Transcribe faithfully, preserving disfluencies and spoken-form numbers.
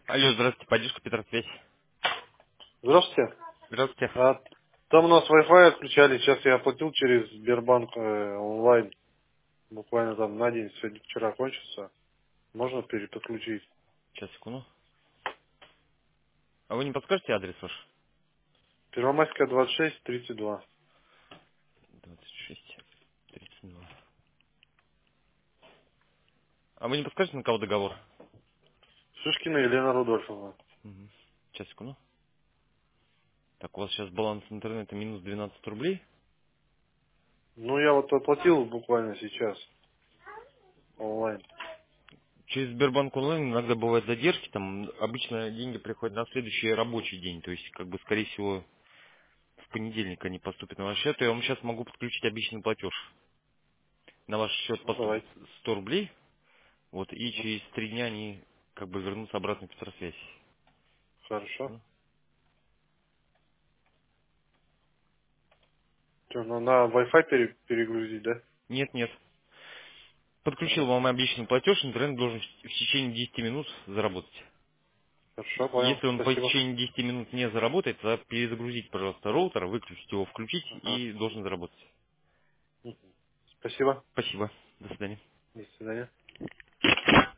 Алло, здравствуйте, поддержка Петросвязь. Здравствуйте. Здравствуйте. А, там у нас Wi-Fi отключали, сейчас я оплатил через Сбербанк э, онлайн, буквально там на день, сегодня вчера кончился. Можно переподключить? Сейчас, секунду. А вы не подскажете адрес ваш? Первомайская двадцать шесть тридцать два. двадцать шесть тридцать два. А вы не подскажете, на кого договор? Шишкина Елена Рудольфовна. Угу. Сейчас, секунду. Так, у вас сейчас баланс интернета минус двенадцать рублей. Ну, я вот оплатил буквально сейчас онлайн. Через Сбербанк онлайн иногда бывают задержки, там обычно деньги приходят на следующий рабочий день, то есть, как бы, скорее всего, в понедельник они поступят на ваш счет. Я вам сейчас могу подключить обещанный платеж. На ваш счет Ну, поступит давайте. сто рублей, вот, и Мгм. через три дня они, как бы, вернутся обратно в Петросвязь. Хорошо. Что, ну, на Wi-Fi пере- перегрузить, да? Нет, нет. Подключил Хорошо. вам обещанный платеж, интернет должен в течение десяти минут заработать. Хорошо, понял. Если он по Спасибо. течение десяти минут не заработает, то перезагрузить, пожалуйста, роутер, выключить его, включить Ага. и должен заработать. Мгм. Спасибо. Спасибо. До свидания. До свидания.